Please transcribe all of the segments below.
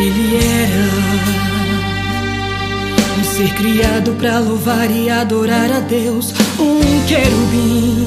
Ele era um ser criado para louvar e adorar a Deus, um querubim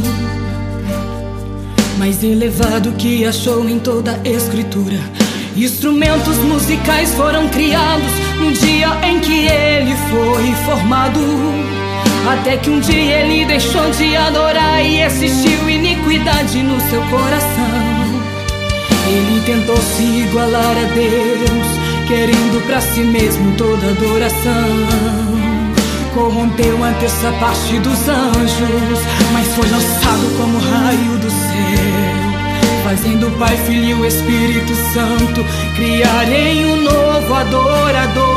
mais elevado que achou em toda a Escritura. Instrumentos musicais foram criados no dia em que ele foi formado, até que um dia ele deixou de adorar e existiu iniquidade no seu coração. Ele tentou se igualar a Deus, querendo pra si mesmo toda adoração. Corrompeu a terça parte dos anjos, mas foi lançado como raio do céu, fazendo o Pai, Filho e o Espírito Santo criarem um novo adorador.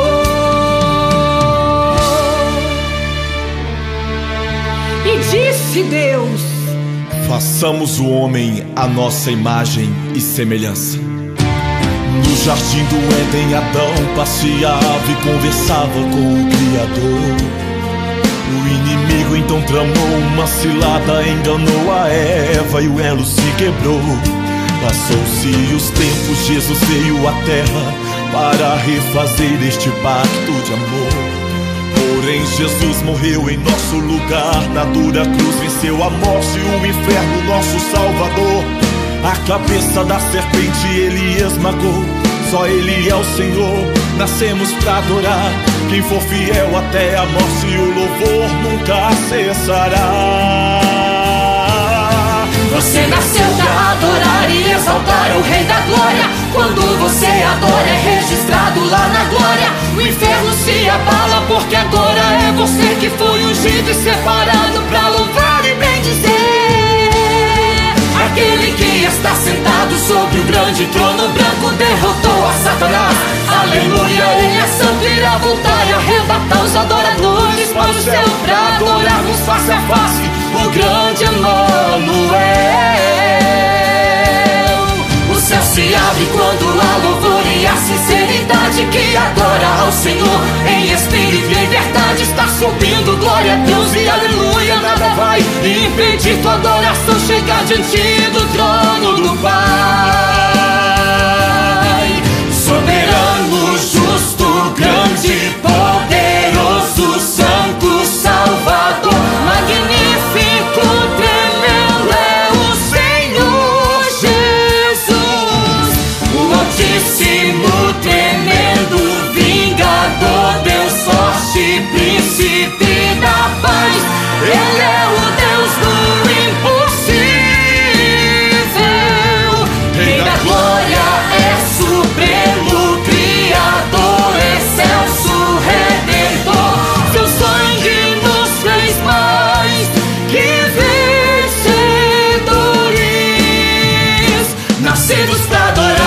E disse Deus: façamos o homem à nossa imagem e semelhança. No jardim do Éden, Adão passeava e conversava com o Criador. O inimigo então tramou uma cilada, enganou a Eva e o elo se quebrou. Passou-se os tempos, Jesus veio à terra para refazer este pacto de amor. Porém Jesus morreu em nosso lugar, na dura cruz venceu a morte e o inferno, nosso Salvador. A cabeça da serpente ele esmagou, só ele é o Senhor, nascemos pra adorar. Quem for fiel até a morte, o louvor nunca cessará. Você nasceu pra adorar e exaltar o Rei da Glória. Quando você adora é registrado lá na glória. O inferno se abala porque agora é você que foi ungido e separado pra louvar e bendizer aquele que está sentado sobre o grande trono branco. Derrotou a Satanás, aleluia. Ele é santo, irá voltar e arrebatar os adoradores para o céu, pra adorarmos face a face o grande Emanuel. O céu se abre quando há louvor e a sinceridade que adora ao Senhor em espírito e em verdade. Está subindo, glória a Deus e aleluia. Nada vai impedir tua adoração chegar diante do trono do Pai. Soberano, justo, grande, poderoso, santo, salvador, magnífico, tremendo é o Senhor Jesus. O Altíssimo, tremendo, vingador, Deus forte, príncipe da paz. Ele é o Deus do impossível. Rei da glória, é supremo, criador, excelso, redentor. Seu sangue nos fez mais que vencedores, nascidos pra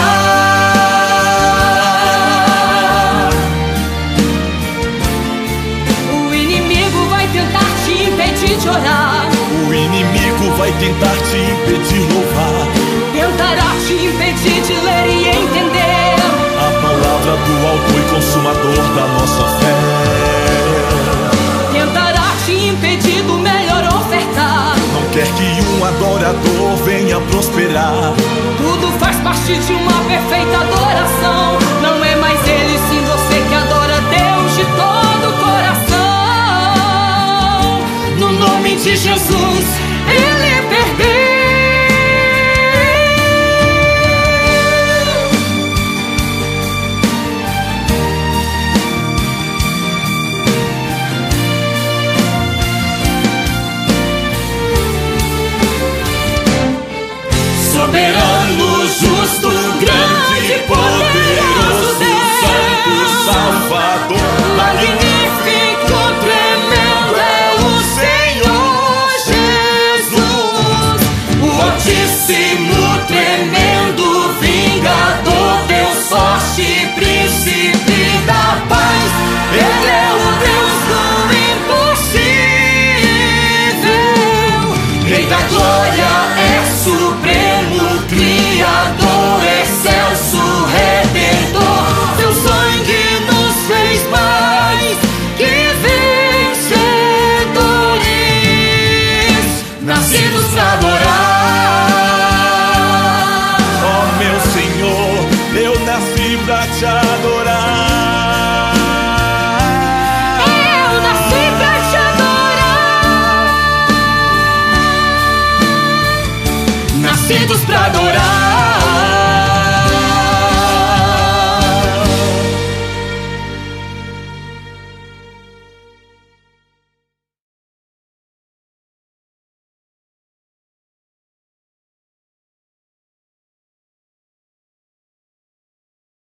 adorar. o inimigo vai tentar te impedir de orar, O inimigo vai tentar te impedir louvar. tentará te impedir de ler e entender A palavra do autor e consumador da nossa fé. tentará te impedir do melhor ofertar. Não quer que um adorador venha prosperar. Tudo faz parte de uma perfeita adoração. Não é mais ele, sim você que adora Deus de todo o coração. No nome de Jesus, ele perdeu. Soberano, justo, grande, poderoso, santo, salvador, magnífico, tremendo é o Senhor Jesus. O Altíssimo, tremendo, vingador, Deus forte, príncipe da paz. Ele é o Deus do impossível. Rei da glória, é supremo, criador, excelso, redentor. Seu sangue nos fez mais que vencedores, nascidos pra adorar. Ó meu Senhor, eu nasci pra te adorar. pra adorar.